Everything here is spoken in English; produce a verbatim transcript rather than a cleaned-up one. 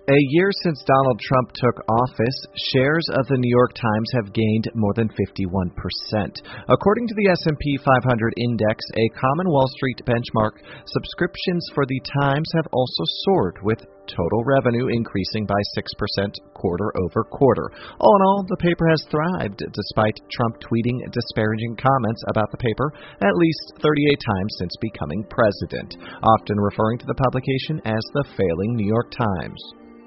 A year since Donald Trump took office, shares of the New York Times have gained more than fifty-one percent. According to the S and P five hundred Index, a common Wall Street benchmark, subscriptions for the Times have also soared, with total revenue increasing by six percent quarter over quarter. All in all, the paper has thrived, despite Trump tweeting disparaging comments about the paper at least thirty-eight times since becoming president, often referring to the publication as the failing New York Times.